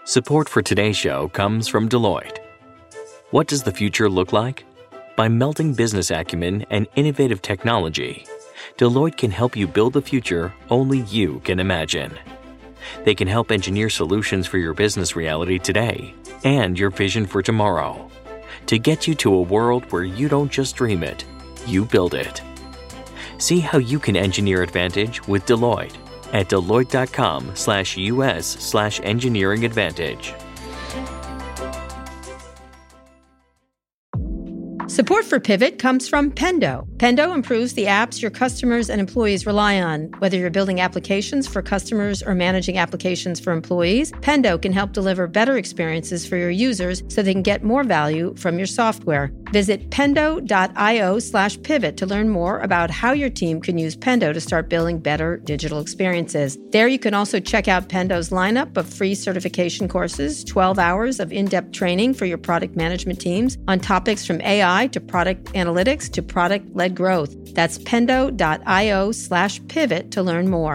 Support for today's show comes from Deloitte. What does the future look like? By melding business acumen and innovative technology, Deloitte can help you build the future only you can imagine. They can help engineer solutions for your business reality today and your vision for tomorrow to get you to a world where you don't just dream it, you build it. See how you can engineer advantage with Deloitte at Deloitte.com/US/engineering advantage. Support for Pivot comes from Pendo. Pendo improves the apps your customers and employees rely on. Whether you're building applications for customers or managing applications for employees, Pendo can help deliver better experiences for your users so they can get more value from your software. Visit pendo.io/pivot to learn more about how your team can use Pendo to start building better digital experiences. There you can also check out Pendo's lineup of free certification courses, 12 hours of in-depth training for your product management teams on topics from AI to product analytics to product-led growth. That's pendo.io/pivot to learn more.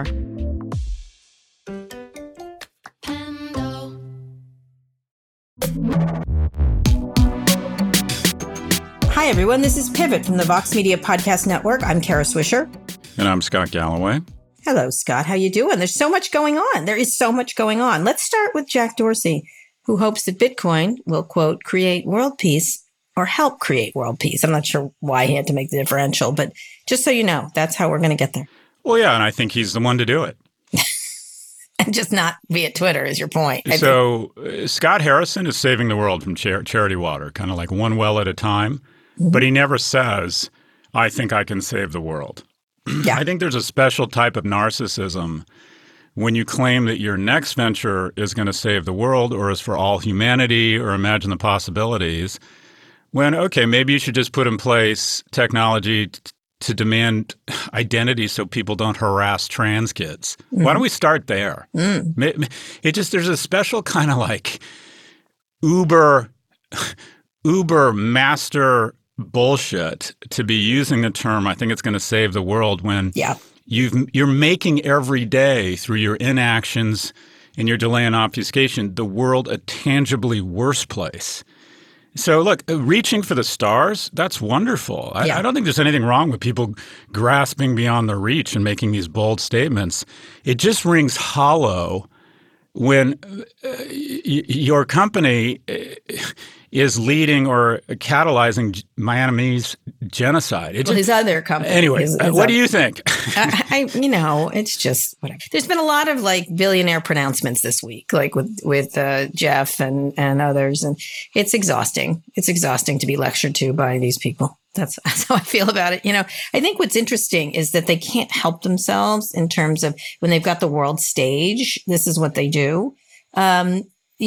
Hi, everyone. This is Pivot from the Vox Media Podcast Network. I'm Kara Swisher. And I'm Scott Galloway. Hello, Scott. How you doing? There's so much going on. There is so much going on. Let's start with Jack Dorsey, who hopes that Bitcoin will, quote, create world peace or help create world peace. I'm not sure why he had to make the differential, but just so you know, that's how we're going to get there. Well, yeah, and I think he's the one to do it. And just not via Twitter is your point. So Scott Harrison is saving the world from charity water, kind of like one well at a time. Mm-hmm. But he never says, I think I can save the world. Yeah. I think there's a special type of narcissism when you claim that your next venture is going to save the world or is for all humanity or imagine the possibilities. When, okay, maybe you should just put in place technology to demand identity so people don't harass trans kids. Mm. Why don't we start there? Mm. There's a special kind of like uber master bullshit to be using the term, I think it's going to save the world when you're making every day through your inactions and your delay and obfuscation the world a tangibly worse place. So look, reaching for the stars, that's wonderful. I don't think there's anything wrong with people grasping beyond their reach and making these bold statements. It just rings hollow when your company is leading or catalyzing Myanmar's genocide. His other company. Anyway, what do you think? It's just whatever. There's been a lot of like billionaire pronouncements this week, like with Jeff and others, and it's exhausting. It's exhausting to be lectured to by these people. That's how I feel about it. I think what's interesting is that they can't help themselves in terms of when they've got the world stage. This is what they do. I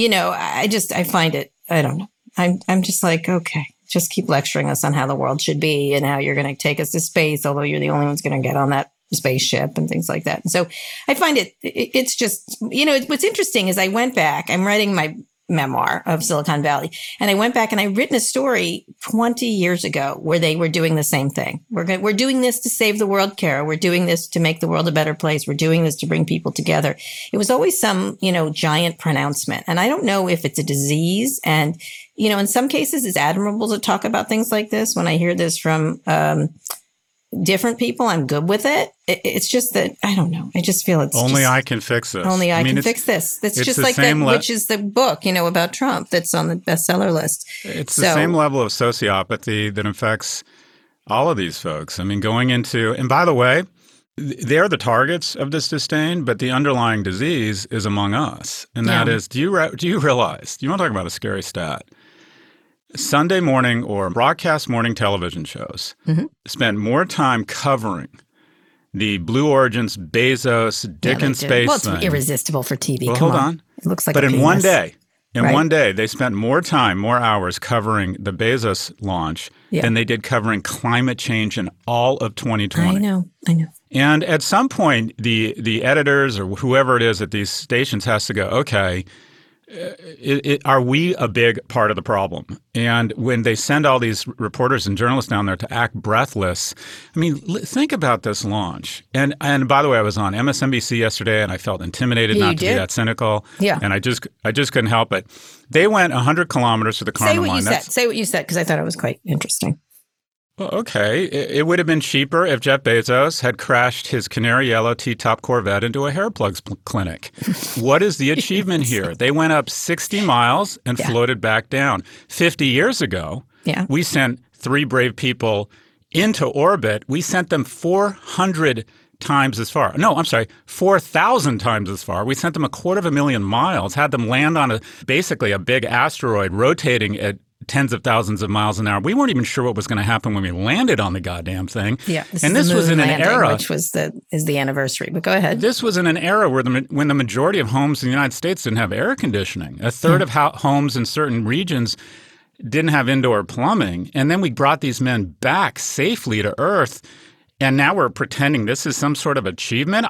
find it. I don't know. I'm just like, okay, just keep lecturing us on how the world should be and how you're going to take us to space, although you're the only ones going to get on that spaceship and things like that. And so I find it's just, what's interesting is I went back, I'm writing my memoir of Silicon Valley, and I went back and I written a story 20 years ago where they were doing the same thing. We're doing this to save the world, Kara. We're doing this to make the world a better place. We're doing this to bring people together. It was always some, giant pronouncement. And I don't know if it's a disease. And, in some cases it's admirable to talk about things like this. When I hear this from, different people, I'm good with it. It's just that, I don't know. I just feel it's only I can fix this. Only I can fix this. It's just like that, which is the book, about Trump that's on the bestseller list. It's the same level of sociopathy that infects all of these folks. Going into, and by the way, they're the targets of this disdain, but the underlying disease is among us. And that is, do you realize, do you want to talk about a scary stat? Sunday morning or broadcast morning television shows spent more time covering the Blue Origin's Bezos, Dick in Space Well, it's thing. Irresistible for TV. Well, hold on. It looks like but a in penis. one day, they spent more hours covering the Bezos launch than they did covering climate change in all of 2020. I know. And at some point, the editors or whoever it is at these stations has to go, okay, are we a big part of the problem? And when they send all these reporters and journalists down there to act breathless, I mean, think about this launch. And by the way, I was on MSNBC yesterday, and I felt intimidated not to be that cynical. Yeah. And I just couldn't help it. They went 100 kilometers to the Kármán line. Say what you said, because I thought it was quite interesting. Well, okay. It would have been cheaper if Jeff Bezos had crashed his canary yellow T-top Corvette into a hair plugs clinic. What is the achievement here? They went up 60 miles and floated back down. 50 years ago, we sent 3 brave people into orbit. We sent them 400 times as far. No, I'm sorry, 4,000 times as far. We sent them 250,000 miles, had them land on basically a big asteroid rotating at tens of thousands of miles an hour. We weren't even sure what was going to happen when we landed on the goddamn thing. Yeah, and this was in an era, which is the anniversary. But go ahead. This was in an era where when the majority of homes in the United States didn't have air conditioning. A third of homes in certain regions didn't have indoor plumbing. And then we brought these men back safely to Earth. And now we're pretending this is some sort of achievement.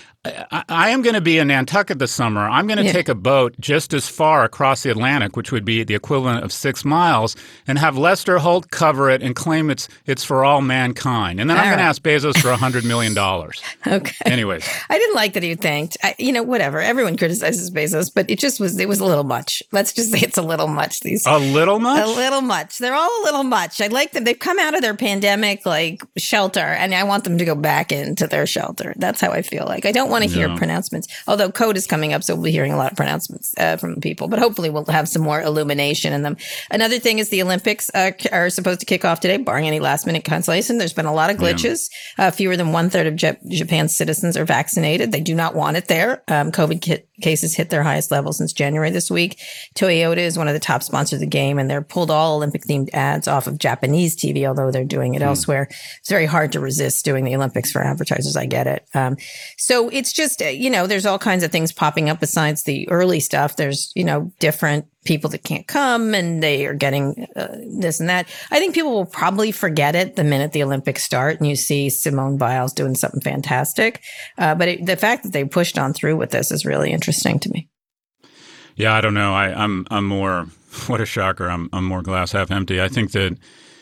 I am going to be in Nantucket this summer. I'm going to take a boat just as far across the Atlantic, which would be the equivalent of 6 miles, and have Lester Holt cover it and claim it's for all mankind. And then I'm going to ask Bezos for $100 million. Okay. Anyways. I didn't like that he thanked. Whatever. Everyone criticizes Bezos, but it was a little much. Let's just say it's a little much. A little much? A little much. They're all a little much. I like them. They've come out of their pandemic shelter, and I want them to go back into their shelter. That's how I feel like. I don't want to hear pronouncements, although code is coming up, so we'll be hearing a lot of pronouncements from people, but hopefully we'll have some more illumination in them. Another thing is the Olympics are supposed to kick off today, barring any last minute cancellation. There's been a lot of glitches. Fewer than 1/3 of Japan's citizens are vaccinated. They do not want it there. COVID cases hit their highest level since January this week. Toyota is one of the top sponsors of the game, and they're pulled all Olympic-themed ads off of Japanese TV, although they're doing it elsewhere. It's very hard to resist doing the Olympics for advertisers. I get it. So it's just, there's all kinds of things popping up besides the early stuff. There's, different people that can't come, and they are getting this and that. I think people will probably forget it the minute the Olympics start and you see Simone Biles doing something fantastic. But the fact that they pushed on through with this is really interesting to me. Yeah, I don't know. I'm more, what a shocker. I'm more glass half empty. I think that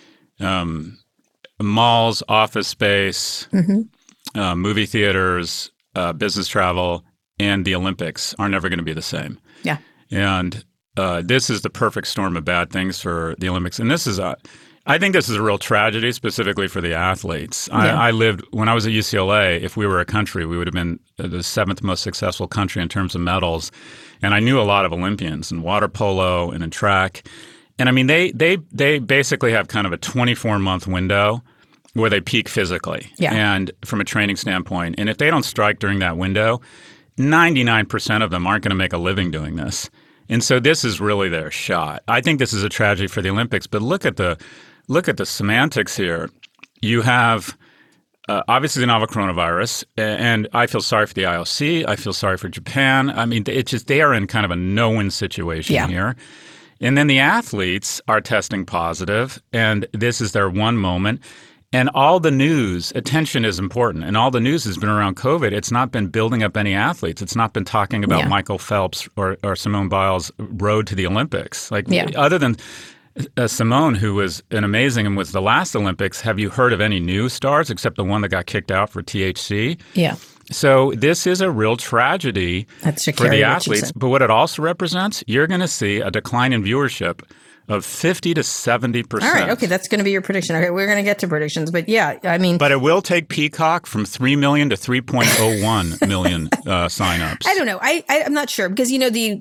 malls, office space, movie theaters, business travel, and the Olympics are never going to be the same. Yeah. And this is the perfect storm of bad things for the Olympics. And I think this is a real tragedy, specifically for the athletes. Yeah. I lived, when I was at UCLA, if we were a country, we would have been the 7th most successful country in terms of medals. And I knew a lot of Olympians in water polo and in track. And I mean, they basically have kind of a 24-month window where they peak physically and from a training standpoint. And if they don't strike during that window, 99% of them aren't going to make a living doing this. And so this is really their shot. I think this is a tragedy for the Olympics, but look at the semantics here. You have obviously the novel coronavirus, and I feel sorry for the IOC. I feel sorry for Japan. I mean, it's just they are in kind of a no-win situation here. And then the athletes are testing positive, and this is their one moment. And all the news, attention is important. And all the news has been around COVID. It's not been building up any athletes. It's not been talking about Michael Phelps or Simone Biles' road to the Olympics. Other than Simone, who was an amazing and was the last Olympics, have you heard of any new stars except the one that got kicked out for THC? Yeah. So this is a real tragedy for the athletes. But what it also represents, you're going to see a decline in viewership of 50 to 70%. All right. Okay. That's going to be your prediction. Okay. We're going to get to predictions. But yeah, I mean. But it will take Peacock from 3 million to 3.01 million signups. I don't know. I'm not sure because,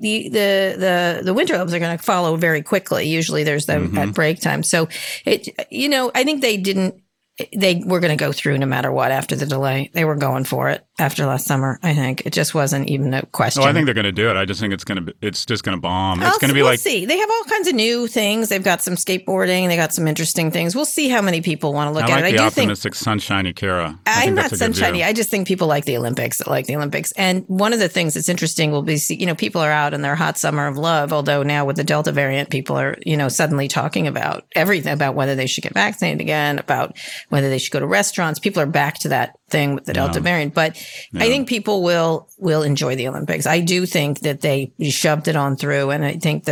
the Winter Olympics are going to follow very quickly. Usually there's that break time. So, I think they were going to go through no matter what after the delay. They were going for it after last summer, I think. It just wasn't even a question. Oh, I think they're going to do it. I just think it's just going to bomb. It's going to be we'll see. They have all kinds of new things. They've got some skateboarding. They got some interesting things. We'll see how many people want to look at it. I do optimistic, sunshiny Kara. I'm not sunshiny. I just think people like the Olympics. And one of the things that's interesting will be, people are out in their hot summer of love, although now with the Delta variant, people are, suddenly talking about everything, about whether they should get vaccinated again, about whether they should go to restaurants. People are back to that thing with the Delta variant. But I think people will enjoy the Olympics. I do think that they shoved it on through, and I think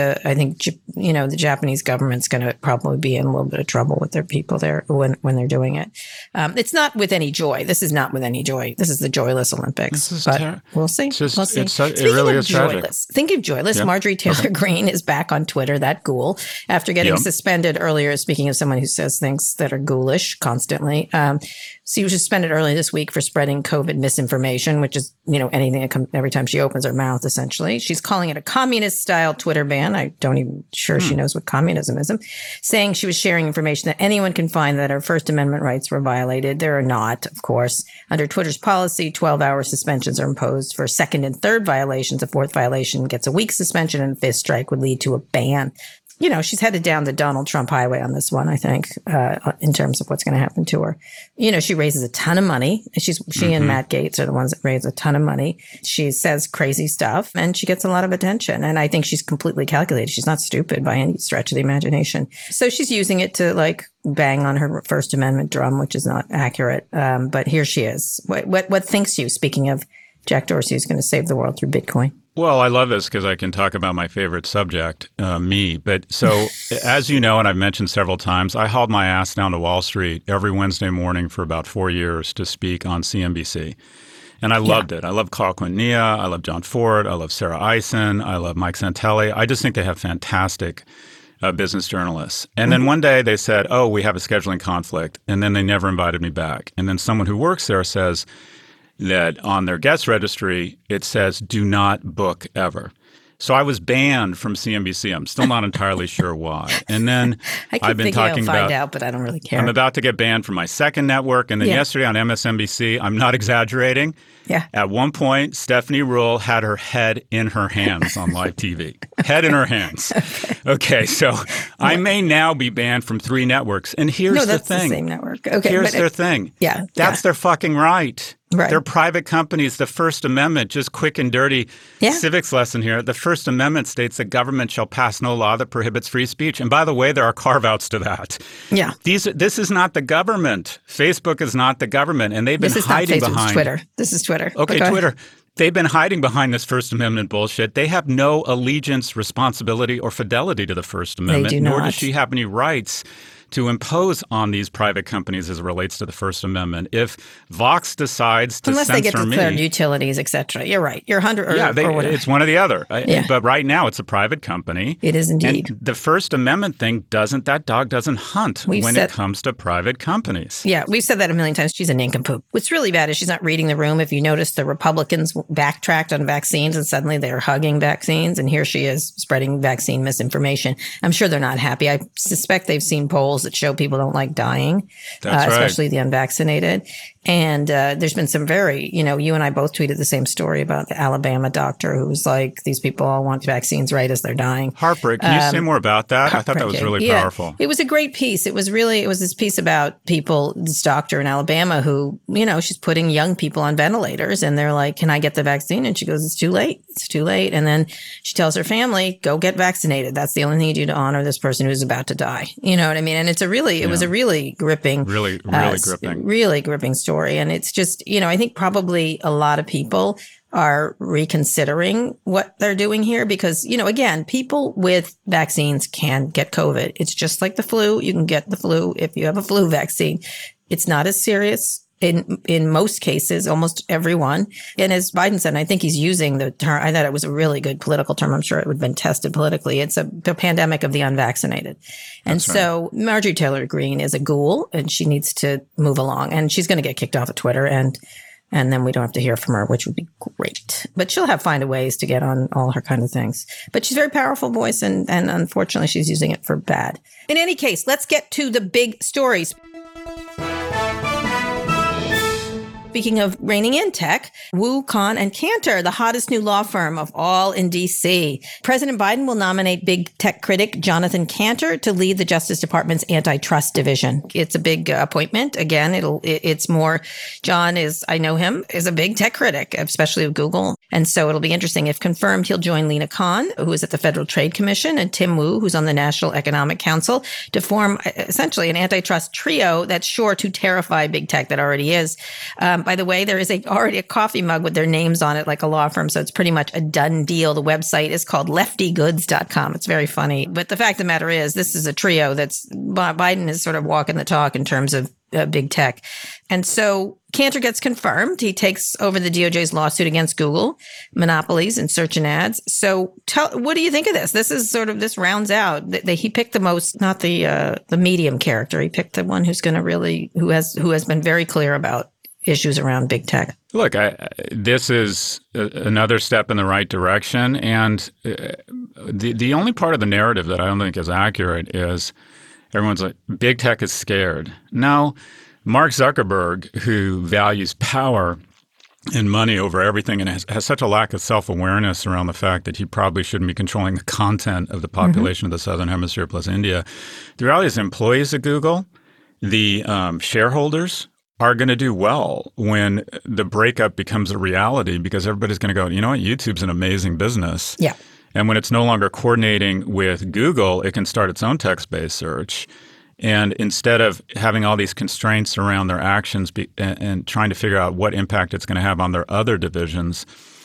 the Japanese government's going to probably be in a little bit of trouble with their people there when they're doing it. It's not with any joy. This is not with any joy. This is the joyless Olympics. But we'll see. We'll see. It really is tragic. Think of joyless. Yeah. Marjorie Taylor Greene is back on Twitter, that ghoul, after getting suspended earlier. Speaking of someone who says things that are ghoulish constantly. She was suspended early this week for spreading COVID misinformation, which is, anything that comes every time she opens her mouth, essentially. She's calling it a communist-style Twitter ban. I don't even sure she knows what communism is. Saying she was sharing information that anyone can find that her First Amendment rights were violated. There are not, of course. Under Twitter's policy, 12-hour suspensions are imposed for second and third violations. A fourth violation gets a week's suspension, and a fifth strike would lead to a ban. She's headed down the Donald Trump highway on this one, I think, in terms of what's going to happen to her. She raises a ton of money. She and Matt Gaetz are the ones that raise a ton of money. She says crazy stuff, and she gets a lot of attention. And I think she's completely calculated. She's not stupid by any stretch of the imagination. So she's using it to bang on her First Amendment drum, which is not accurate. But here she is. What thinks you, speaking of Jack Dorsey, who's going to save the world through Bitcoin? Well, I love this because I can talk about my favorite subject, me. But so, as you know, and I've mentioned several times, I hauled my ass down to Wall Street every Wednesday morning for about 4 years to speak on CNBC. And I loved it. I love Carl Quintanilla. I love John Ford. I love Sarah Eisen. I love Mike Santelli. I just think they have fantastic business journalists. And then one day they said, oh, we have a scheduling conflict. And then they never invited me back. And then someone who works there says that on their guest registry, it says, do not book ever. So I was banned from CNBC. I'm still not entirely sure why. And then I've been talking about, find out, but I don't really care. I'm about to get banned from my second network. And then yesterday on MSNBC, I'm not exaggerating. Yeah. At one point, Stephanie Ruhle had her head in her hands on live TV. Head in her hands. Okay, so I may now be banned from 3 networks. And here's the thing. No, that's the same network. Okay, here's their thing. Yeah. That's their fucking right. Right. They're private companies. The First Amendment, just quick and dirty civics lesson here. The First Amendment states that government shall pass no law that prohibits free speech. And by the way, there are carve-outs to that. Yeah. This is not the government. Facebook is not the government. And they've been hiding behind Twitter. This is Twitter. Okay, Twitter. They've been hiding behind this First Amendment bullshit. They have no allegiance, responsibility, or fidelity to the First Amendment, nor does she have any rights to impose on these private companies as it relates to the First Amendment. If Vox decides to unless they get declared me, utilities, et cetera. You're right. You're 100 or whatever. It's one or the other. But right now, it's a private company. It is indeed. And the First Amendment thing that dog doesn't hunt when it comes to private companies. Yeah, we've said that a million times. She's a nincompoop. What's really bad is she's not reading the room. If you notice, the Republicans backtracked on vaccines and suddenly they're hugging vaccines. And here she is spreading vaccine misinformation. I'm sure they're not happy. I suspect they've seen polls that show people don't like dying, especially the unvaccinated. And there's been some very, you and I both tweeted the same story about the Alabama doctor who was like, these people all want vaccines right as they're dying. Heartbreak. Can you say more about that? I thought that was really powerful. It was a great piece. It was this piece about people, this doctor in Alabama who, she's putting young people on ventilators and they're like, can I get the vaccine? And she goes, it's too late. It's too late. And then she tells her family, go get vaccinated. That's the only thing you do to honor this person who's about to die. You know what I mean? And it was a really gripping, really gripping story. And it's just, I think probably a lot of people are reconsidering what they're doing here because, again, people with vaccines can get COVID. It's just like the flu. You can get the flu if you have a flu vaccine. It's not as serious in most cases, almost everyone. And as Biden said, and I think he's using the term, I thought it was a really good political term. I'm sure it would have been tested politically. It's the pandemic of the unvaccinated. And so Marjorie Taylor Greene is a ghoul and she needs to move along and she's going to get kicked off of Twitter and then we don't have to hear from her, which would be great. But she'll find ways to get on all her kind of things. But she's a very powerful voice and unfortunately she's using it for bad. In any case, let's get to the big stories. Speaking of reining in tech, Wu, Kahn, and Cantor, the hottest new law firm of all in D.C. President Biden will nominate big tech critic Jonathan Cantor to lead the Justice Department's antitrust division. It's a big appointment. Again, it's more, John is, I know him, is a big tech critic, especially of Google. And so it'll be interesting. If confirmed, he'll join Lina Khan, who is at the Federal Trade Commission, and Tim Wu, who's on the National Economic Council, to form essentially an antitrust trio that's sure to terrify big tech that already is. By the way, there is already a coffee mug with their names on it, like a law firm. So it's pretty much a done deal. The website is called leftygoods.com. It's very funny. But the fact of the matter is, this is a trio that's Biden is sort of walking the talk in terms of big tech. And so Cantor gets confirmed. He takes over the DOJ's lawsuit against Google, monopolies and search and ads. So what do you think of this? This is sort of, this rounds out. He picked the most, not the medium character. He picked the one who's going to really, who has been very clear about issues around big tech. Look, this is another step in the right direction. And the only part of the narrative that I don't think is accurate is everyone's like, big tech is scared. No, Mark Zuckerberg, who values power and money over everything and has such a lack of self-awareness around the fact that he probably shouldn't be controlling the content of the population of the Southern Hemisphere plus India. The reality is employees at Google, the shareholders are going to do well when the breakup becomes a reality because everybody's going to go, you know what, YouTube's an amazing business. Yeah. And when it's no longer coordinating with Google, it can start its own text-based search. And instead of having all these constraints around their actions and trying to figure out what impact it's going to have on their other divisions,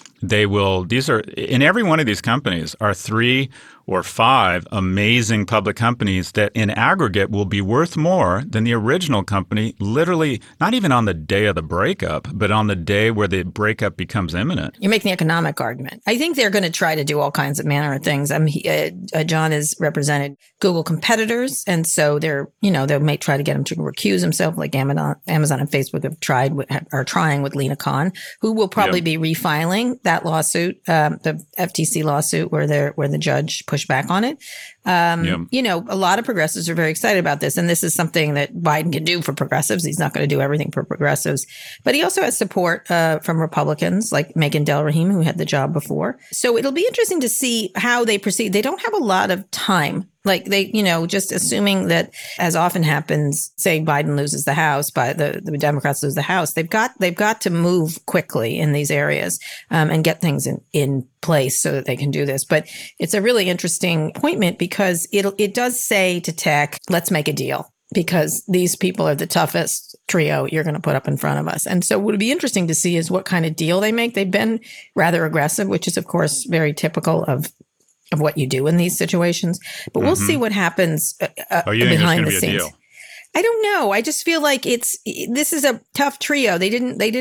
in every one of these companies are 3 or 5 amazing public companies that in aggregate will be worth more than the original company, literally not even on the day of the breakup, but on the day where the breakup becomes imminent. You're making the economic argument. I think they're going to try to do all kinds of manner of things. John has represented Google competitors, and so they may try to get him to recuse himself, like Amazon and Facebook are trying with Lina Khan, who will probably be refiling that lawsuit, the FTC lawsuit, where the judge pushed back on it. A lot of progressives are very excited about this. And this is something that Biden can do for progressives. He's not going to do everything for progressives. But he also has support from Republicans like Megan Delrahim, who had the job before. So it'll be interesting to see how they proceed. They don't have a lot of time. Like just assuming that, as often happens, say Biden loses the House, but the Democrats lose the House, they've got to move quickly in these areas and get things in place so that they can do this. But it's a really interesting appointment because it does say to tech, let's make a deal, because these people are the toughest trio you're going to put up in front of us. And so what would be interesting to see is what kind of deal they make. They've been rather aggressive, which is, of course, very typical of what you do in these situations. But we'll see what happens behind the scenes. I don't know. I just feel like this is a tough trio. They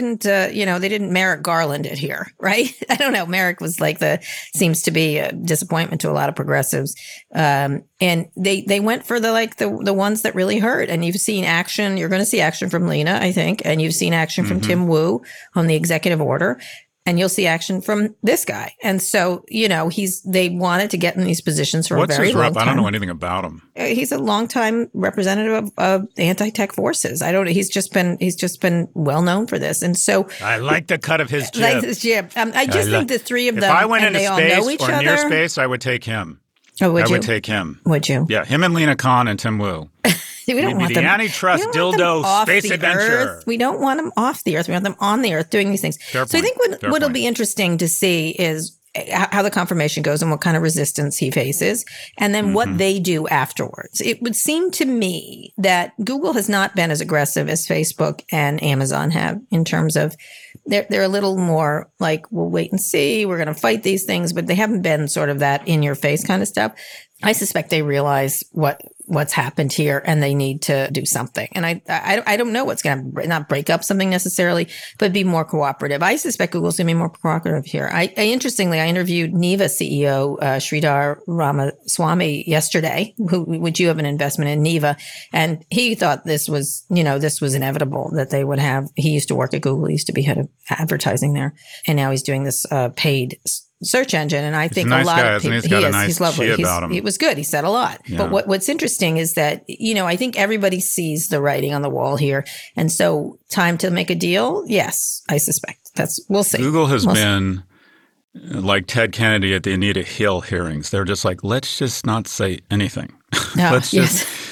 didn't Merrick Garland it here, right? I don't know. Merrick was seems to be a disappointment to a lot of progressives. And they went for the ones that really hurt. And you've seen action. You're going to see action from Lina, I think. And you've seen action from Tim Wu on the executive order. And you'll see action from this guy. And so, they wanted to get in these positions for a very long time. I don't know anything about him. He's a longtime representative of anti-tech forces. He's just been well known for this. And so I like the cut of his jib. I just think the three of them, if I went into space or near other. Space, I would take him. Oh, would you? I would take him. Would you? Yeah, him and Lina Khan and Tim Wu. We don't want them. The antitrust dildo space adventure. Earth. We don't want them off the Earth. We want them on the Earth doing these things. Fair so point. I think what'll be interesting to see is how the confirmation goes and what kind of resistance he faces, and then what they do afterwards. It would seem to me that Google has not been as aggressive as Facebook and Amazon have in terms of they're a little more like, we'll wait and see. We're going to fight these things, but they haven't been sort of that in your face kind of stuff. I suspect they realize what's happened here and they need to do something. And I don't know what's going to not break up something necessarily, but be more cooperative. I suspect Google's going to be more cooperative here. Interestingly, I interviewed Neeva CEO Sridhar Ramaswamy yesterday, would you have an investment in Neeva? And he thought this was inevitable that they would have. He used to work at Google. He used to be head of advertising there. And now he's doing this paid search engine. And I think a lot of people, he's lovely. He was good. He said a lot. Yeah. But what's interesting is that, I think everybody sees the writing on the wall here. And so time to make a deal. Yes, I suspect we'll see. Google has been like Ted Kennedy at the Anita Hill hearings. They're just like, let's just not say anything. Let's just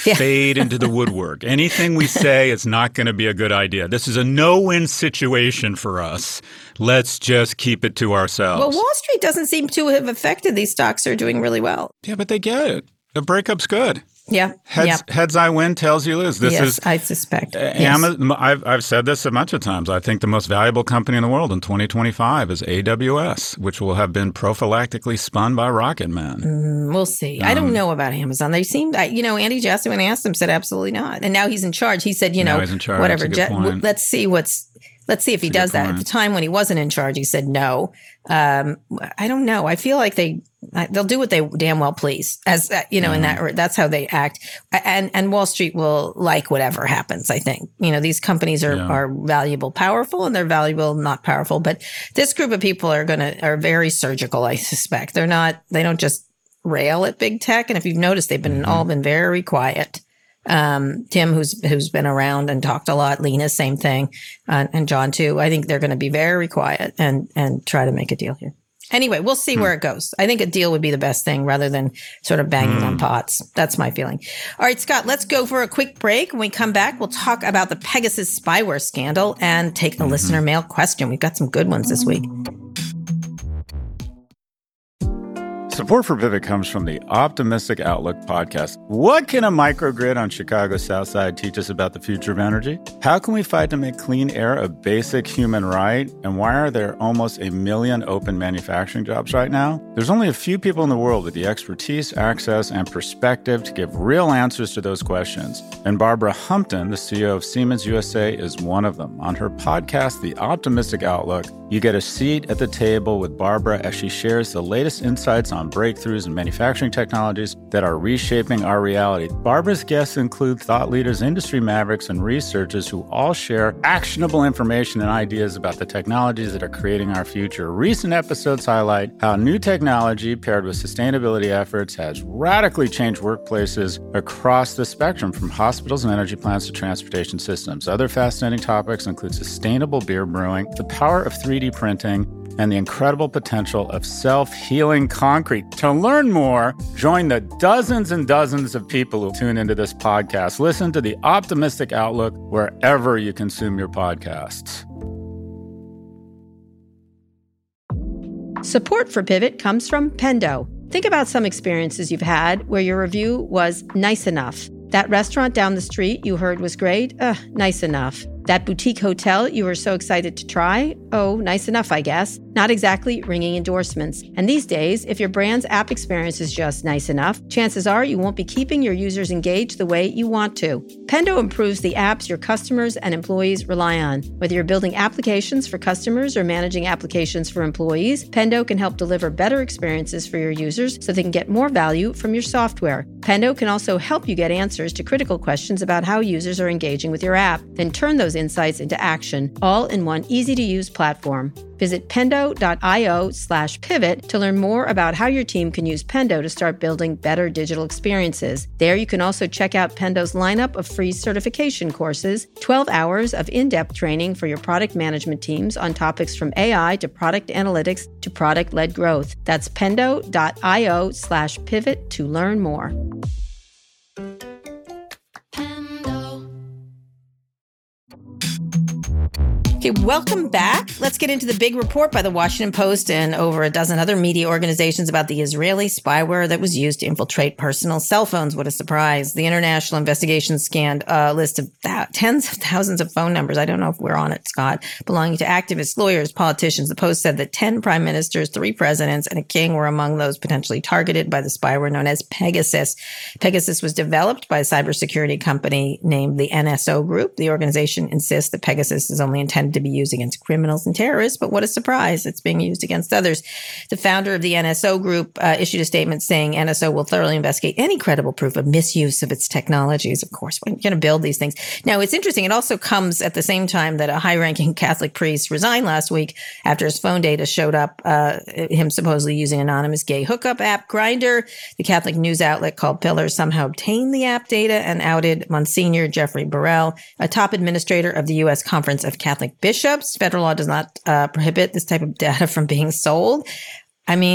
fade into the woodwork. Anything we say is not going to be a good idea. This is a no-win situation for us. Let's just keep it to ourselves. Well, Wall Street doesn't seem to have affected. These stocks are doing really well. Yeah, but they get it. The breakup's good. Yeah. Heads I win, tails you lose. Yes, I suspect. Amazon, I've said this a bunch of times. I think the most valuable company in the world in 2025 is AWS, which will have been prophylactically spun by Rocket Man. We'll see. I don't know about Amazon. They seemed, Andy Jassy, when I asked him, said absolutely not. And now he's in charge. He said, now he's in charge. whatever. That's a good point. Let's see if he does that. At the time when he wasn't in charge, he said no. I don't know. I feel like they'll do what they damn well please, as in that's how they act. And Wall Street will like whatever happens. I think these companies are valuable, powerful, and they're valuable, not powerful. But this group of people are very surgical. I suspect they don't just rail at big tech. And if you've noticed, they've all been very quiet. Tim, who's been around and talked a lot, Lena, same thing, and John too. I think they're going to be very quiet and try to make a deal here. Anyway, we'll see where it goes. I think a deal would be the best thing rather than sort of banging on pots. That's my feeling. All right, Scott, let's go for a quick break. When we come back, we'll talk about the Pegasus spyware scandal and take a listener mail question. We've got some good ones this week. Support for Pivot comes from the Optimistic Outlook podcast. What can a microgrid on Chicago's South Side teach us about the future of energy? How can we fight to make clean air a basic human right? And why are there almost 1 million open manufacturing jobs right now? There's only a few people in the world with the expertise, access, and perspective to give real answers to those questions. And Barbara Humpton, the CEO of Siemens USA, is one of them. On her podcast, The Optimistic Outlook, you get a seat at the table with Barbara as she shares the latest insights on breakthroughs in manufacturing technologies that are reshaping our reality. Barbara's guests include thought leaders, industry mavericks, and researchers who all share actionable information and ideas about the technologies that are creating our future. Recent episodes highlight how new technology paired with sustainability efforts has radically changed workplaces across the spectrum, from hospitals and energy plants to transportation systems. Other fascinating topics include sustainable beer brewing, the power of 3D printing, and the incredible potential of self-healing concrete. To learn more, join the dozens and dozens of people who tune into this podcast. Listen to The Optimistic Outlook wherever you consume your podcasts. Support for Pivot comes from Pendo. Think about some experiences you've had where your review was nice enough. That restaurant down the street you heard was great? Nice enough. That boutique hotel you were so excited to try? Oh, nice enough, I guess. Not exactly ringing endorsements. And these days, if your brand's app experience is just nice enough, chances are you won't be keeping your users engaged the way you want to. Pendo improves the apps your customers and employees rely on. Whether you're building applications for customers or managing applications for employees, Pendo can help deliver better experiences for your users so they can get more value from your software. Pendo can also help you get answers to critical questions about how users are engaging with your app, then turn those insights into action, all in one easy-to-use platform. Visit pendo.io/pivot to learn more about how your team can use Pendo to start building better digital experiences. There you can also check out Pendo's lineup of free certification courses, 12 hours of in-depth training for your product management teams on topics from AI to product analytics to product-led growth. That's pendo.io/pivot to learn more. Okay, welcome back. Let's get into the big report by the Washington Post and over a dozen other media organizations about the Israeli spyware that was used to infiltrate personal cell phones. What a surprise. The international investigation scanned a list of tens of thousands of phone numbers. I don't know if we're on it, Scott, belonging to activists, lawyers, politicians. The Post said that 10 prime ministers, 3 presidents, and a king were among those potentially targeted by the spyware known as Pegasus. Pegasus was developed by a cybersecurity company named the NSO Group. The organization insists that Pegasus is only intended to be used against criminals and terrorists, but what a surprise, it's being used against others. The founder of the NSO Group issued a statement saying NSO will thoroughly investigate any credible proof of misuse of its technologies. Of course, we're going to build these things. Now, it's interesting. It also comes at the same time that a high-ranking Catholic priest resigned last week after his phone data showed up, him supposedly using anonymous gay hookup app Grindr. The Catholic news outlet called Pillar somehow obtained the app data and outed Monsignor Jeffrey Burrell, a top administrator of the U.S. Conference of Catholic Bishops. Federal law does not prohibit this type of data from being sold. I mean,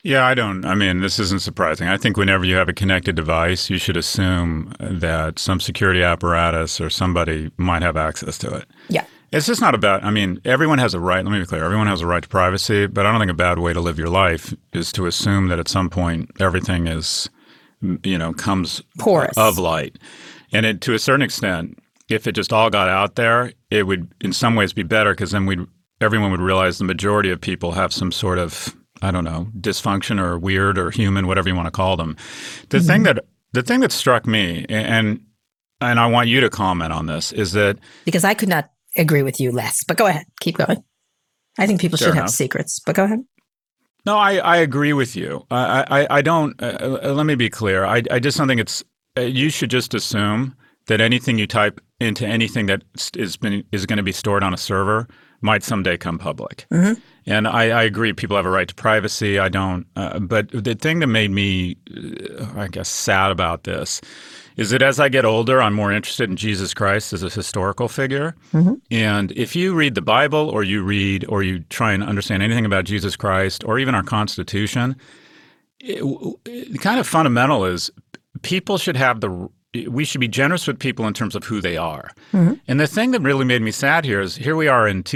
Yeah, this isn't surprising. I think whenever you have a connected device, you should assume that some security apparatus or somebody might have access to it. Yeah. It's just not about, everyone has a right, let me be clear, everyone has a right to privacy, but I don't think a bad way to live your life is to assume that at some point everything is, comes porous of light. And to a certain extent, if it just all got out there, it would in some ways be better because then everyone would realize the majority of people have some sort of, I don't know, dysfunction or weird or human, whatever you want to call them. The thing that struck me, and I want you to comment on this, is that because I could not agree with you less, but go ahead, keep going. I think people should have secrets, but go ahead. No, I agree with you. I don't. Let me be clear. I just don't think it's. You should just assume that anything you type into anything that is going to be stored on a server might someday come public. Mm-hmm. And I agree, people have a right to privacy. I don't. But the thing that made me, I guess, sad about this is that as I get older, I'm more interested in Jesus Christ as a historical figure. Mm-hmm. And if you read the Bible or you try and understand anything about Jesus Christ or even our Constitution, the kind of fundamental is people should have we should be generous with people in terms of who they are. Mm-hmm. And the thing that really made me sad here is here we are in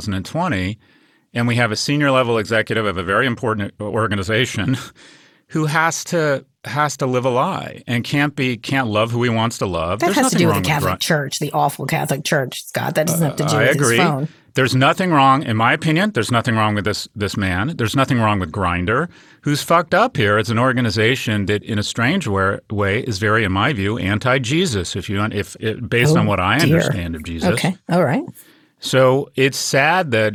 2020, and we have a senior level executive of a very important organization who has to live a lie and can't love who he wants to love. That has to do with the Catholic Church, the awful Catholic Church, Scott. That doesn't have to do with his phone. There's nothing wrong, in my opinion, there's nothing wrong with this man. There's nothing wrong with Grindr, who's fucked up here as an organization that, in a strange way, is very, in my view, anti-Jesus. Based on what I understand of Jesus. Okay, all right. So it's sad that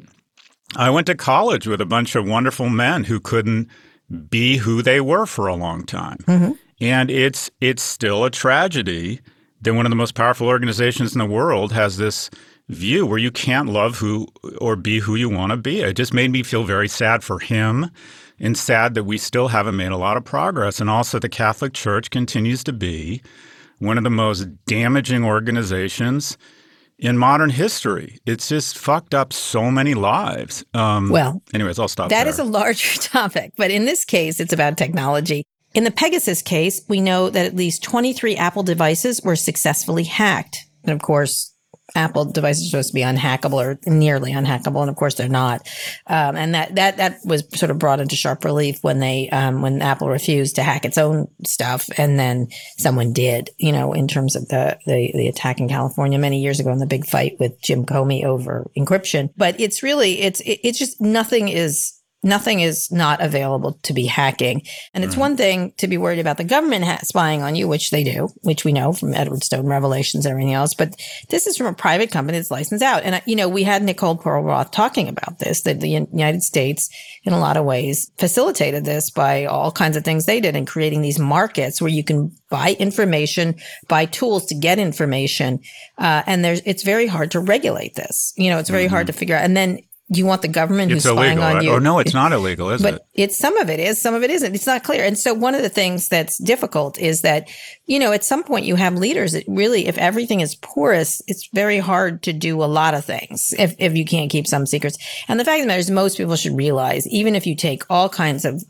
I went to college with a bunch of wonderful men who couldn't be who they were for a long time, and it's still a tragedy that one of the most powerful organizations in the world has this view where you can't love who or be who you want to be. It just made me feel very sad for him and sad that we still haven't made a lot of progress. And also the Catholic Church continues to be one of the most damaging organizations in modern history. It's just fucked up so many lives. Anyways, I'll stop there. That is a larger topic, but in this case, it's about technology. In the Pegasus case, we know that at least 23 Apple devices were successfully hacked. And of course, Apple devices are supposed to be unhackable or nearly unhackable, and of course they're not. And that was sort of brought into sharp relief when when Apple refused to hack its own stuff, and then someone did. In terms of the attack in California many years ago, and the big fight with Jim Comey over encryption. But it's really it's just nothing is not available to be hacking. And it's one thing to be worried about the government spying on you, which they do, which we know from Edward Snowden revelations and everything else. But this is from a private company that's licensed out. And, we had Nicole Perlroth talking about this, that the United States, in a lot of ways, facilitated this by all kinds of things they did in creating these markets where you can buy information, buy tools to get information. And it's very hard to regulate this. It's very hard to figure out. And then you want the government who's spying on you. Oh, no, it's not illegal, is it? But some of it is, some of it isn't. It's not clear. And so one of the things that's difficult is that, at some point you have leaders that really, if everything is porous, it's very hard to do a lot of things if you can't keep some secrets. And the fact of the matter is most people should realize, even if you take all kinds of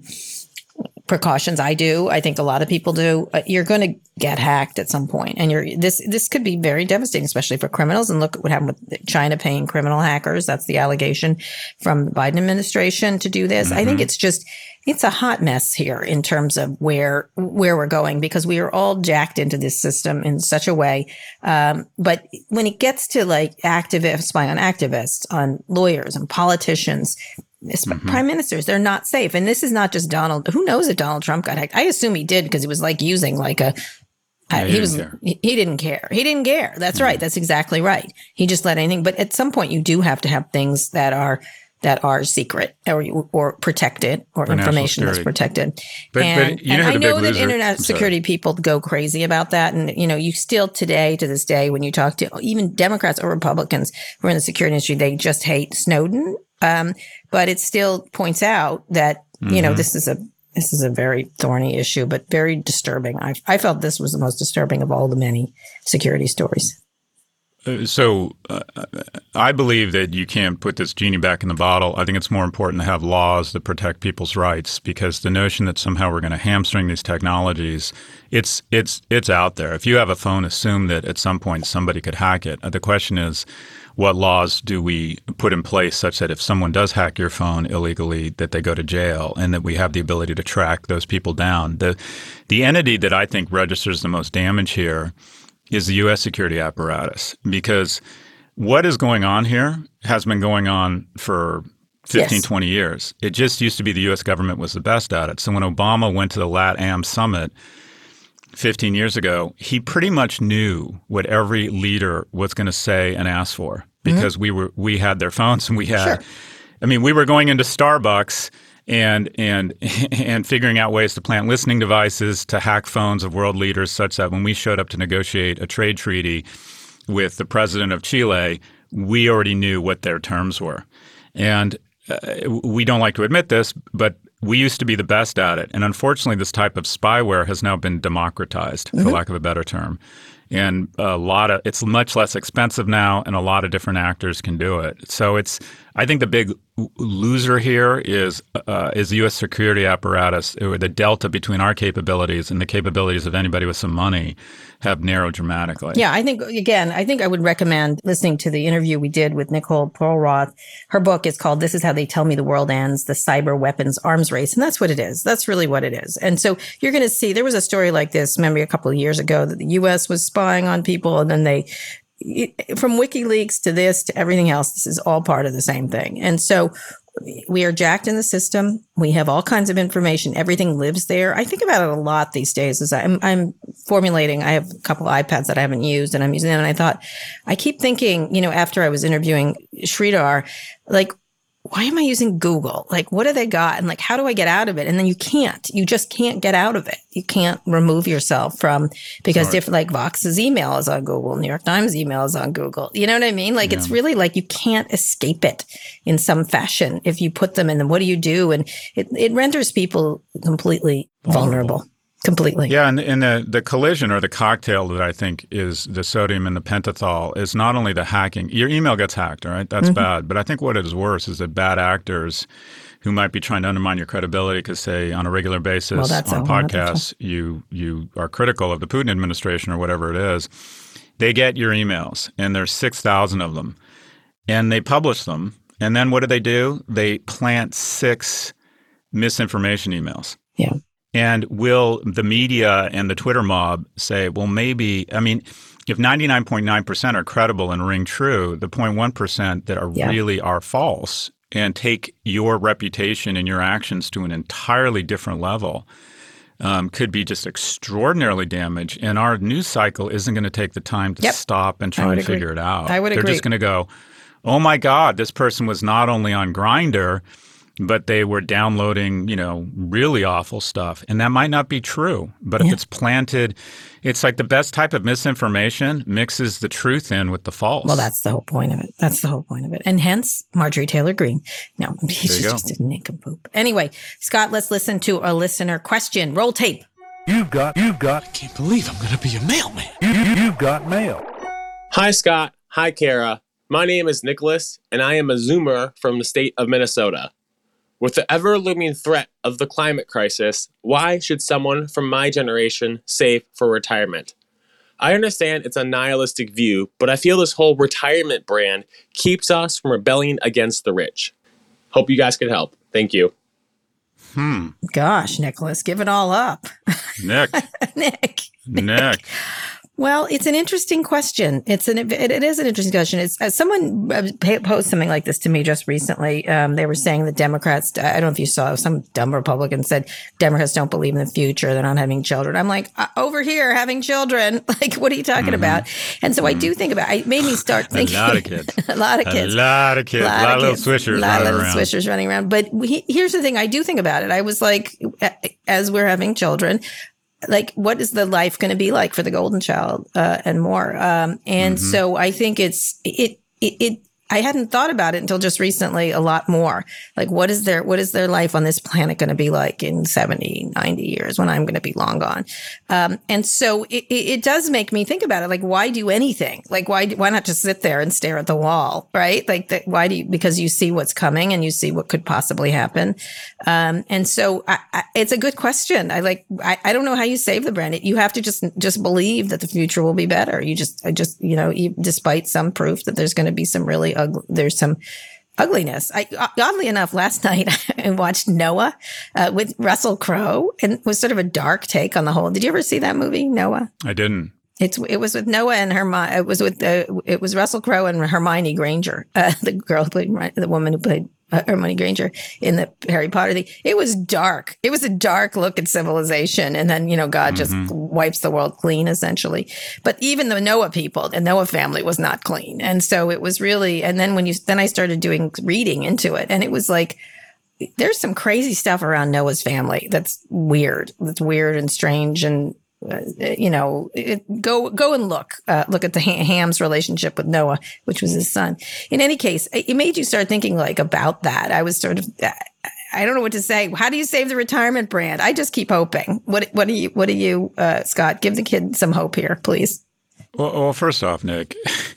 precautions, I think a lot of people do, you're going to get hacked at some point. And this could be very devastating, especially for criminals. And look at what happened with China paying criminal hackers. That's the allegation from the Biden administration to do this. I think it's a hot mess here in terms of where we're going, because we are all jacked into this system in such a way. But when it gets to like activists, spying on activists, on lawyers and politicians, prime ministers, they're not safe. And this is not just Donald. Who knows if Donald Trump got hacked? I assume he did, because he was like using like a, he didn't care. He didn't care. That's right. That's exactly right. He just let anything. But at some point you do have to have things that are secret or protected, or for information that's protected. But I know that internet security people go crazy about that. And, you still to this day, when you talk to even Democrats or Republicans who are in the security industry, they just hate Snowden. But it still points out that, this is a very thorny issue, but very disturbing. I felt this was the most disturbing of all the many security stories. I believe that you can't put this genie back in the bottle. I think it's more important to have laws that protect people's rights, because the notion that somehow we're going to hamstring these technologies, it's out there. If you have a phone, assume that at some point somebody could hack it. The question is, what laws do we put in place such that if someone does hack your phone illegally, that they go to jail and that we have the ability to track those people down? The entity that I think registers the most damage here is the U.S. security apparatus, because what is going on here has been going on for 15, 20 years. It just used to be the U.S. government was the best at it. So when Obama went to the LATAM summit 15 years ago, he pretty much knew what every leader was going to say and ask for, because we had their phones, and we had, we were going into Starbucks and figuring out ways to plant listening devices to hack phones of world leaders, such that when we showed up to negotiate a trade treaty with the president of Chile, we already knew what their terms were. And we don't like to admit this, but we used to be the best at it. And unfortunately, this type of spyware has now been democratized, for lack of a better term. And it's much less expensive now, and a lot of different actors can do it. So I think the big loser here is the U.S. security apparatus. The delta between our capabilities and the capabilities of anybody with some money have narrowed dramatically. Yeah, I think I would recommend listening to the interview we did with Nicole Perlroth. Her book is called "This Is How They Tell Me the World Ends: The Cyber Weapons Arms Race," and that's what it is. That's really what it is. And so you're going to see, there was a story like this, remember, a couple of years ago, that the U.S. was spying on people, and then from WikiLeaks to this to everything else, this is all part of the same thing. And so we are jacked in the system. We have all kinds of information. Everything lives there. I think about it a lot these days as I'm formulating. I have a couple of iPads that I haven't used, and I'm using them. And I keep thinking, after I was interviewing Sridhar, like, why am I using Google? Like, what do they got? And like, how do I get out of it? And then you just can't get out of it. You can't remove yourself because different, like Vox's email is on Google, New York Times email is on Google. You know what I mean? Like, it's really like you can't escape it in some fashion if you put them in. Then what do you do? And it renders people completely vulnerable. Completely. Yeah, and the collision, or the cocktail that I think is the sodium and the pentothal, is not only the hacking. Your email gets hacked, all right? That's bad. But I think what is worse is that bad actors who might be trying to undermine your credibility because, say, on a regular basis on podcasts, you are critical of the Putin administration or whatever it is, they get your emails, and there's 6,000 of them, and they publish them. And then what do? They plant 6 misinformation emails. Yeah. And will the media and the Twitter mob say, well, maybe, if 99.9% are credible and ring true, the 0.1% that are really are false, and take your reputation and your actions to an entirely different level, could be just extraordinarily damaged. And our news cycle isn't going to take the time to stop and try to figure it out. I would agree. They're just going to go, oh my God, this person was not only on Grindr, but they were downloading, really awful stuff. And that might not be true. But if it's planted, it's like the best type of misinformation mixes the truth in with the false. Well, that's the whole point of it. And hence, Marjorie Taylor Greene. No, she's just a nincompoop. Anyway, Scott, let's listen to a listener question. Roll tape. You've got. I can't believe I'm going to be a mailman. You've got mail. Hi, Scott. Hi, Kara. My name is Nicholas, and I am a Zoomer from the state of Minnesota. With the ever-looming threat of the climate crisis, why should someone from my generation save for retirement? I understand it's a nihilistic view, but I feel this whole retirement brand keeps us from rebelling against the rich. Hope you guys can help. Thank you. Gosh, Nicholas, give it all up. Nick. Nick. Well, it's an interesting question. It is an interesting question. It's someone posted something like this to me just recently. They were saying the Democrats, I don't know if you saw, some dumb Republican said Democrats don't believe in the future. They're not having children. I'm like, over here having children. Like, what are you talking about? And so I do think about it. It made me start thinking. A lot of kids. A lot of kids. A lot of little swishers running around. But here's the thing. I do think about it. I was like, as we're having children, like, what is the life going to be like for the golden child and more? So I think I hadn't thought about it until just recently a lot more. Like, what is their life on this planet going to be like in 70, 90 years when I'm going to be long gone? And so it does make me think about it. Like, why do anything? Like, why not just sit there and stare at the wall, right? Like, because you see what's coming and you see what could possibly happen. And so it's a good question. I don't know how you save the brand. You have to just believe that the future will be better. You just, despite some proof that there's going to be some really there's some ugliness. Oddly enough, last night I watched Noah with Russell Crowe, and it was sort of a dark take on the whole. Did you ever see that movie, Noah? I didn't. It was with Noah and Hermione. It was Russell Crowe and Hermione Granger, the woman who played Hermione Granger in the Harry Potter thing. It was dark. It was a dark look at civilization. And then, God just wipes the world clean, essentially. But even the Noah people, the Noah family was not clean. And so it was really, and then then I started doing reading into it. And it was like, there's some crazy stuff around Noah's family that's weird. That's weird and strange. And go and look at the Ham's relationship with Noah, which was his son. In any case, it made you start thinking like about that. I was sort of, I don't know what to say. How do you save the retirement brand? I just keep hoping. What do you, Scott? Give the kid some hope here, please. Well, first off, Nick,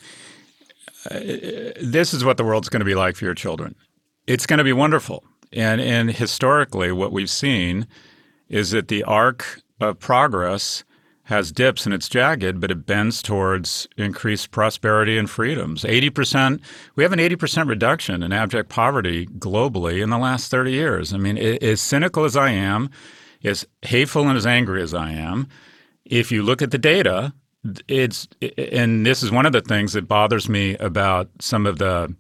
this is what the world's going to be like for your children. It's going to be wonderful. And historically, what we've seen is that the arc of progress has dips and it's jagged, but it bends towards increased prosperity and freedoms. 80%, we have an 80% reduction in abject poverty globally in the last 30 years. I mean, as cynical as I am, as hateful and as angry as I am, if you look at the data, and this is one of the things that bothers me about some of the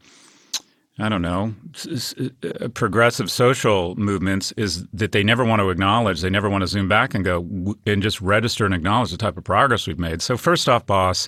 progressive social movements is that they never want to acknowledge, they never want to zoom back and go and just register and acknowledge the type of progress we've made. So first off, boss,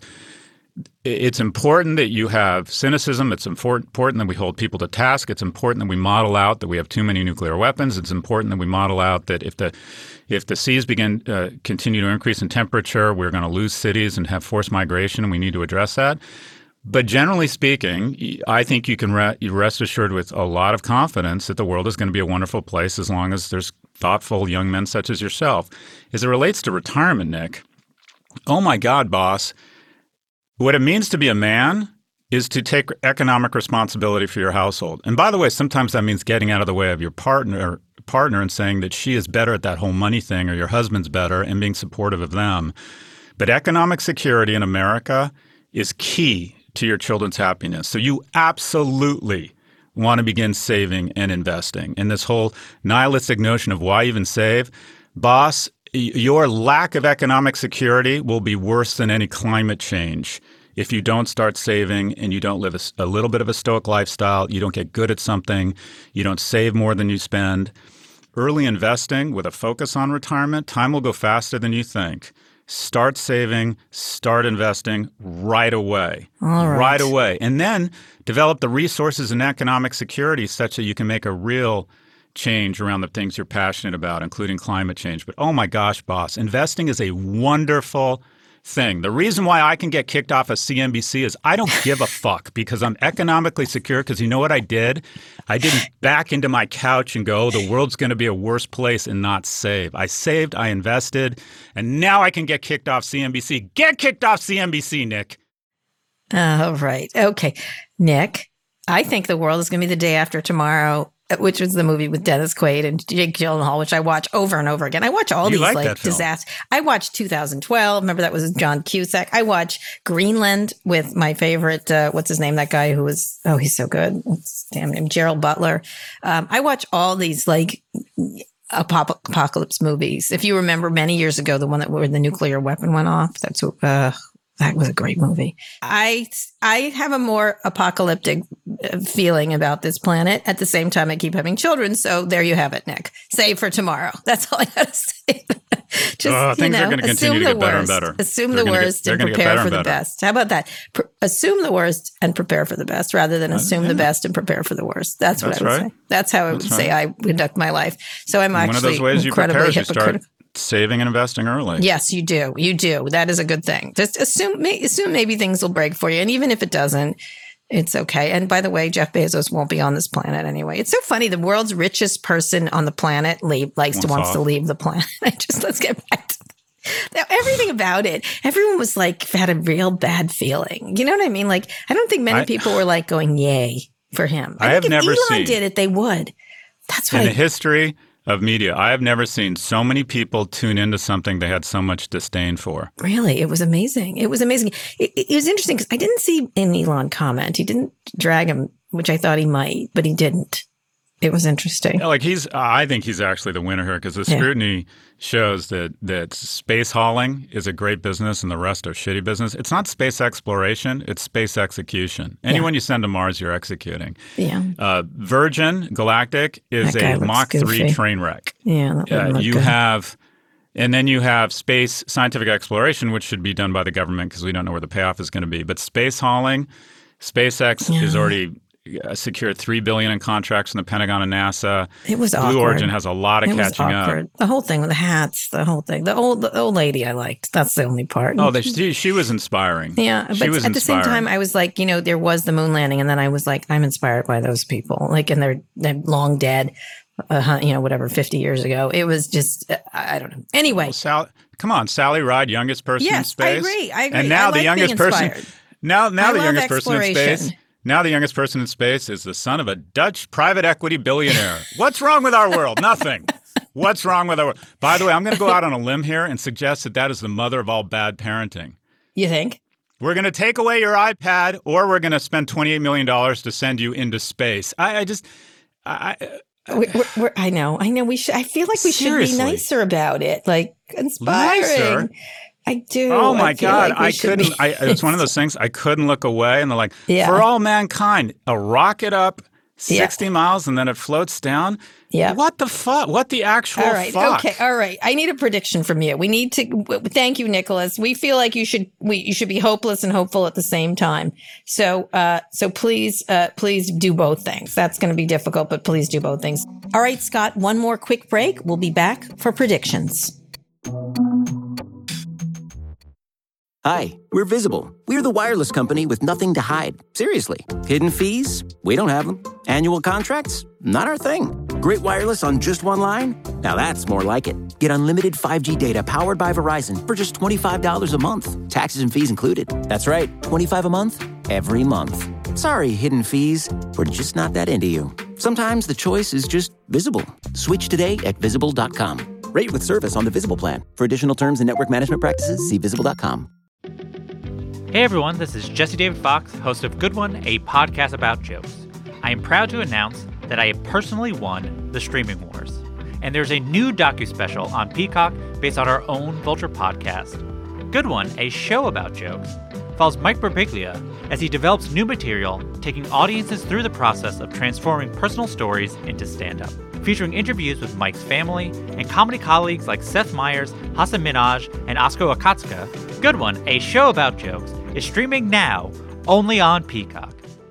it's important that you have cynicism. It's important that we hold people to task. It's important that we model out that we have too many nuclear weapons. It's important that we model out that if the seas continue to increase in temperature, we're going to lose cities and have forced migration, and we need to address that. But generally speaking, I think you can rest assured with a lot of confidence that the world is going to be a wonderful place as long as there's thoughtful young men such as yourself. As it relates to retirement, Nick, oh my God, boss, what it means to be a man is to take economic responsibility for your household. And by the way, sometimes that means getting out of the way of your partner and saying that she is better at that whole money thing or your husband's better and being supportive of them. But economic security in America is key to your children's happiness. So you absolutely want to begin saving and investing. And this whole nihilistic notion of why even save, boss, your lack of economic security will be worse than any climate change if you don't start saving and you don't live a little bit of a stoic lifestyle, you don't get good at something, you don't save more than you spend. Early investing with a focus on retirement, time will go faster than you think. Start saving, start investing right away. All right. Right away. And then develop the resources and economic security such that you can make a real change around the things you're passionate about, including climate change. But oh my gosh, boss, investing is a wonderful thing. The reason why I can get kicked off of CNBC is I don't give a fuck because I'm economically secure. Because you know what I did? I didn't back into my couch and go, the world's going to be a worse place and not save. I saved, I invested, and now I can get kicked off CNBC. Get kicked off CNBC, Nick. Oh, right. Okay. Nick, I think the world is going to be the day after tomorrow, which was the movie with Dennis Quaid and Jake Gyllenhaal, which I watch over and over again. I watch all these like disasters. I watched 2012. Remember that was John Cusack. I watch Greenland with my favorite, what's his name? That guy who was, oh, he's so good. What's his damn name? Gerald Butler. I watch all these like apocalypse movies. If you remember many years ago, the one where the nuclear weapon went off, that was a great movie. I have a more apocalyptic feeling about this planet. At the same time, I keep having children. So there you have it, Nick. Save for tomorrow. That's all I got to say. Just, things are going to continue to get better and better. Assume the worst and prepare for the best. How about that? Assume the worst and prepare for the best rather than assume the best and prepare for the worst. That's what I would say. That's how I would say I conduct my life. So I'm actually one of those ways incredibly you prepare is hypocritical. You start saving and investing early. Yes, you do. You do. That is a good thing. Just assume maybe things will break for you. And even if it doesn't, It's okay. And by the way, Jeff Bezos won't be on this planet anyway. It's so funny. The world's richest person on the planet wants to leave the planet. Let's get back to everything about it. Everyone was like, had a real bad feeling. You know what I mean? Like, I don't think many people were like going, yay for him. I have think never if Elon seen did it, they would. That's what in the history of media, I have never seen so many people tune into something they had so much disdain for. Really? It was amazing. It was amazing. It was interesting because I didn't see an Elon comment. He didn't drag him, which I thought he might, but he didn't. It was interesting. Like I think he's actually the winner here because the scrutiny shows that space hauling is a great business and the rest are shitty business. It's not space exploration; it's space execution. Anyone you send to Mars, you're executing. Yeah. Virgin Galactic is a Mach 3 train wreck. Yeah. And then you have space scientific exploration, which should be done by the government because we don't know where the payoff is going to be. But space hauling, SpaceX is already secured $3 billion in contracts from the Pentagon and NASA. It was Blue awkward. Origin has a lot of catching up. The whole thing with the hats, the whole thing. The old lady I liked. That's the only part. Oh, she was inspiring. Yeah, but at the same time, I was like, there was the moon landing, and then I was like, I'm inspired by those people. Like, and they're long dead. 50 years ago. It was just, I don't know. Anyway. Well, come on, Sally Ride, youngest person in space. I agree. And now the youngest person. Now the youngest person in space. Now the youngest person in space is the son of a Dutch private equity billionaire. What's wrong with our world? Nothing. What's wrong with our world? By the way, I'm going to go out on a limb here and suggest that is the mother of all bad parenting. You think? We're going to take away your iPad, or we're going to spend $28 million to send you into space. I know. We should. I feel like we should be nicer about it, like inspiring. Nicer? I do. Oh my God! Like I couldn't. It's one of those things I couldn't look away, and they're like, for all mankind, a rocket up 60 miles, and then it floats down. Yeah. What the fuck? What the actual fuck? Okay. All right. I need a prediction from you. We need to. Thank you, Nicholas. We feel like you should be hopeless and hopeful at the same time. So please do both things. That's going to be difficult, but please do both things. All right, Scott. One more quick break. We'll be back for predictions. Hi, we're Visible. We're the wireless company with nothing to hide. Seriously. Hidden fees? We don't have them. Annual contracts? Not our thing. Great wireless on just one line? Now that's more like it. Get unlimited 5G data powered by Verizon for just $25 a month. Taxes and fees included. That's right, $25 a month, every month. Sorry, hidden fees. We're just not that into you. Sometimes the choice is just Visible. Switch today at Visible.com. Rate with service on the Visible plan. For additional terms and network management practices, see Visible.com. Hey everyone, this is Jesse David Fox, host of Good One, a podcast about jokes. I am proud to announce that I have personally won the Streaming Wars. And there's a new docu-special on Peacock based on our own Vulture podcast. Good One, a show about jokes, follows Mike Birbiglia as he develops new material, taking audiences through the process of transforming personal stories into stand-up. Featuring interviews with Mike's family and comedy colleagues like Seth Meyers, Hasan Minhaj, and Oskar Akatsuka, Good One, a show about jokes, is streaming now only on Peacock.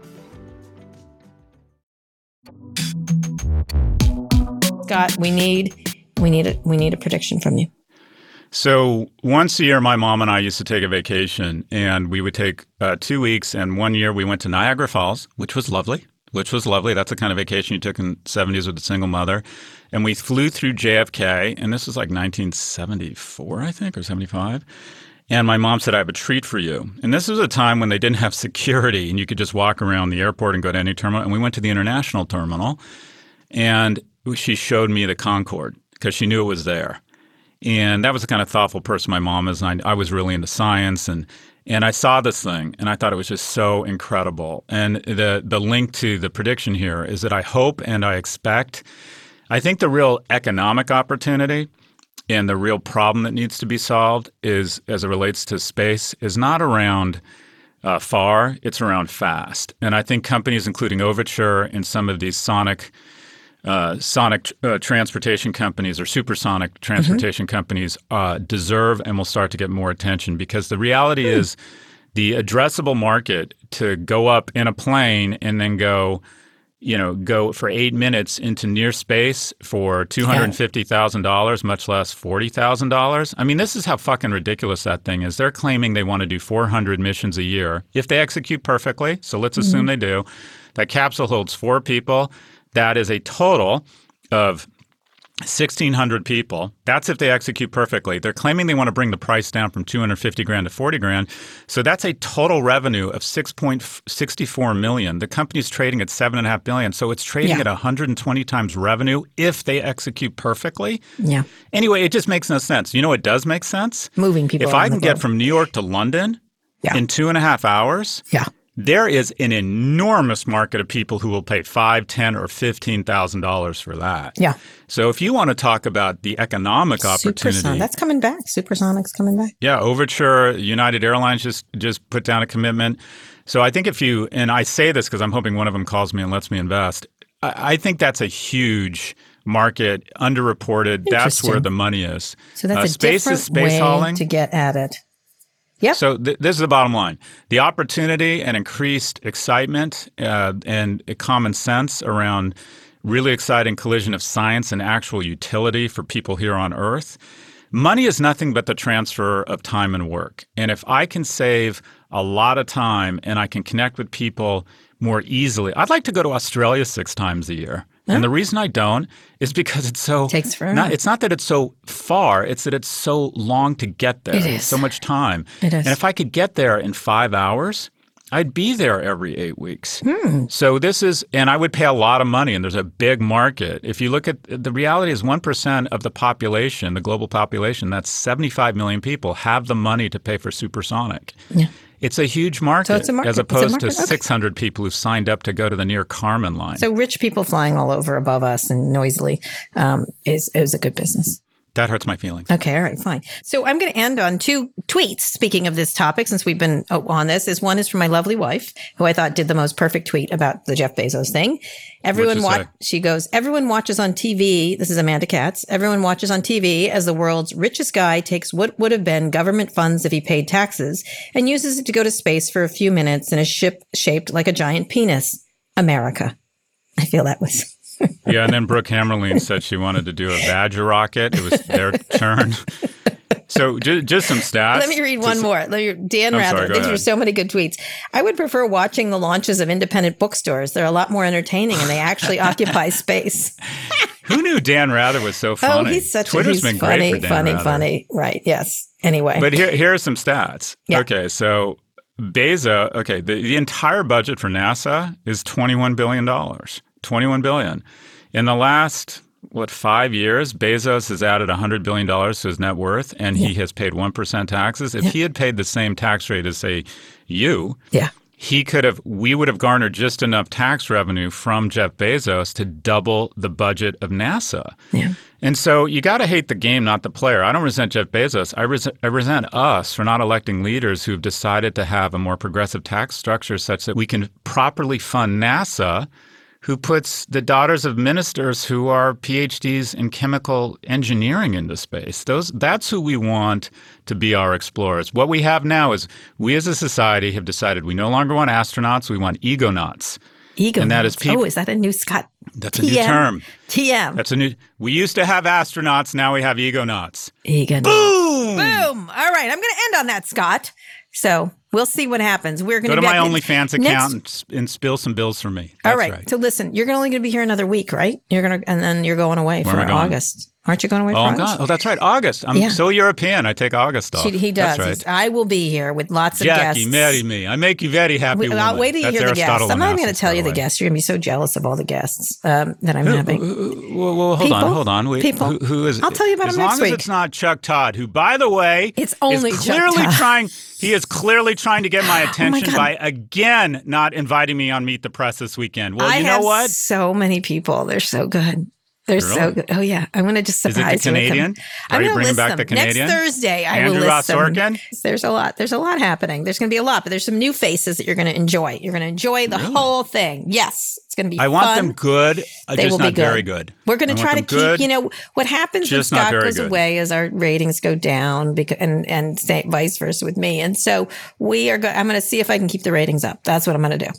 Scott, we need a prediction from you. So once a year, my mom and I used to take a vacation, and we would take 2 weeks. And one year we went to Niagara Falls, which was lovely. That's the kind of vacation you took in the 70s with a single mother. And we flew through JFK, and this was like 1974, I think, or 75. And my mom said, I have a treat for you. And this was a time when they didn't have security, and you could just walk around the airport and go to any terminal. And we went to the international terminal, and she showed me the Concorde because she knew it was there. And that was the kind of thoughtful person my mom is. And I was really into science, and I saw this thing, and I thought it was just so incredible. And the link to the prediction here is that I hope and I expect – I think the real economic opportunity and the real problem that needs to be solved is, as it relates to space, is not around far, it's around fast. And I think companies, including Overture and some of these sonic transportation companies or supersonic transportation companies deserve and will start to get more attention, because the reality is the addressable market to go up in a plane and then go go for 8 minutes into near space for $250,000, much less $40,000. I mean, this is how fucking ridiculous that thing is. They're claiming they want to do 400 missions a year if they execute perfectly. So let's assume they do. That capsule holds 4 people. That is a total of 1,600 people. That's if they execute perfectly. They're claiming they want to bring the price down from $250,000 to $40,000. So that's a total revenue of $6.64 million. The company's trading at $7.5 billion. So it's trading at 120 times revenue if they execute perfectly. Yeah. Anyway, it just makes no sense. You know what does make sense? Moving people. If I can get from New York to London in 2.5 hours. Yeah. There is an enormous market of people who will pay $5,000, $10,000, or $15,000 for that. Yeah. So if you want to talk about the economic opportunity, that's coming back. Supersonic's coming back. Yeah, Overture, United Airlines just put down a commitment. So I think and I say this because I'm hoping one of them calls me and lets me invest. I think that's a huge market, underreported. That's where the money is. So that's a different way hauling. To get at it. Yep. So this is the bottom line. The opportunity and increased excitement and common sense around really exciting collision of science and actual utility for people here on Earth. Money is nothing but the transfer of time and work. And if I can save a lot of time and I can connect with people more easily, I'd like to go to Australia 6 times a year. And the reason I don't is because it's so takes forever. It's not that it's so far, it's that it's so long to get there. It is. So much time. It is. And if I could get there in 5 hours, I'd be there every 8 weeks. So and I would pay a lot of money, and there's a big market. If you look at the reality is 1% of the population, the global population, that's 75 million people, have the money to pay for supersonic. Yeah. It's a huge market, so it's a market. As opposed to 600 people who've signed up to go to the near Kármán line. So rich people flying all over above us and noisily is a good business. That hurts my feelings. Okay, all right, fine. So I'm going to end on 2 tweets. Speaking of this topic, since we've been on this, one is from my lovely wife, who I thought did the most perfect tweet about the Jeff Bezos thing. She goes, everyone watches on TV. This is Amanda Katz. Everyone watches on TV as the world's richest guy takes what would have been government funds if he paid taxes and uses it to go to space for a few minutes in a ship shaped like a giant penis. America. I feel that was... Yeah, and then Brooke Hammerling said she wanted to do a Badger rocket. It was their turn. So just some stats. Let me read one more. Dan Rather. These were so many good tweets. I would prefer watching the launches of independent bookstores. They're a lot more entertaining and they actually occupy space. Who knew Dan Rather was so funny? Oh, he's Twitter's been funny, great for Dan Rather. funny. Right, yes. Anyway. But here are some stats. Yeah. Okay, so Bezos, the entire budget for NASA is $21 billion. $21 billion. In the last, 5 years, Bezos has added $100 billion to his net worth, and he has paid 1% taxes. If he had paid the same tax rate as, say, you, we would have garnered just enough tax revenue from Jeff Bezos to double the budget of NASA. Yeah. And so you got to hate the game, not the player. I don't resent Jeff Bezos. I resent us for not electing leaders who've decided to have a more progressive tax structure such that we can properly fund NASA, who puts the daughters of ministers who are PhDs in chemical engineering into space. That's who we want to be our explorers. What we have now is we as a society have decided we no longer want astronauts, we want egonauts. Egonauts. And that is people. Oh, is that a new Scott? That's a new term. TM. That's a new. We used to have astronauts, now we have egonauts. Egonauts. Boom! Boom! All right, I'm going to end on that, Scott. So we'll see what happens. We're going to go to my OnlyFans account and spill some bills for me. That's all right. So listen, you're only going to be here another week, right? And then you're going away for August. Aren't you going away for August? Oh, that's right. August. I'm so European. I take August off. He does. That's right. I will be here with lots of guests. Jackie, marry me. I make you very happy. I'll wait till you hear the guests. I'm not even going to tell you the guests. You're going to be so jealous of all the guests that I'm having. Well, hold on. Wait, people. Who is it? I'll tell you about him next week. As long as it's not Chuck Todd, who, by the way, it's only is clearly Chuck Todd. He is clearly trying to get my attention by again not inviting me on Meet the Press this weekend. Well, you know what? So many people. They're so good. They're so good. Oh, yeah. I'm going to just surprise you. Is it the Canadian? Are you bringing back the Canadian? Next Thursday, I will list them. There's a lot. There's a lot happening. There's going to be a lot, but there's some new faces that you're going to enjoy. You're going to enjoy the whole thing. Yes. It's going to be fun. I want them good, just not very good. We're going to try to keep, what happens when Scott goes away is our ratings go down and vice versa with me. And so I'm going to see if I can keep the ratings up. That's what I'm going to do.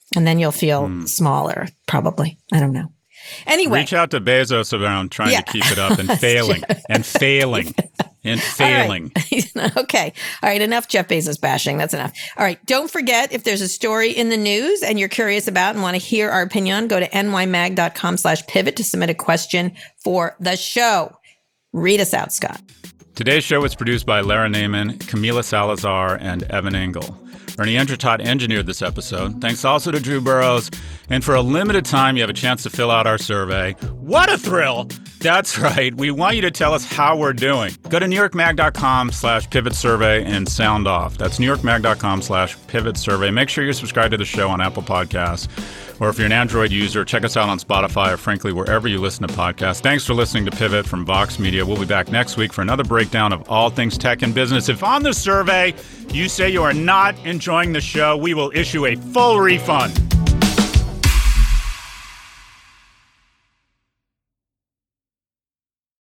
And then you'll feel smaller, probably. I don't know. Anyway. Reach out to Bezos around trying to keep it up and failing and failing and failing. Right. Okay. All right. Enough Jeff Bezos bashing. That's enough. All right. Don't forget, if there's a story in the news and you're curious about and want to hear our opinion on, go to nymag.com/pivot to submit a question for the show. Read us out, Scott. Today's show was produced by Lara Naiman, Camila Salazar, and Evan Engel. Ernie Engertot engineered this episode. Thanks also to Drew Burrows. And for a limited time, you have a chance to fill out our survey. What a thrill! That's right. We want you to tell us how we're doing. Go to newyorkmag.com/pivot survey and sound off. That's newyorkmag.com/pivot survey. Make sure you're subscribed to the show on Apple Podcasts. Or if you're an Android user, check us out on Spotify or frankly, wherever you listen to podcasts. Thanks for listening to Pivot from Vox Media. We'll be back next week for another breakdown of all things tech and business. If on the survey you say you are not enjoying the show, we will issue a full refund.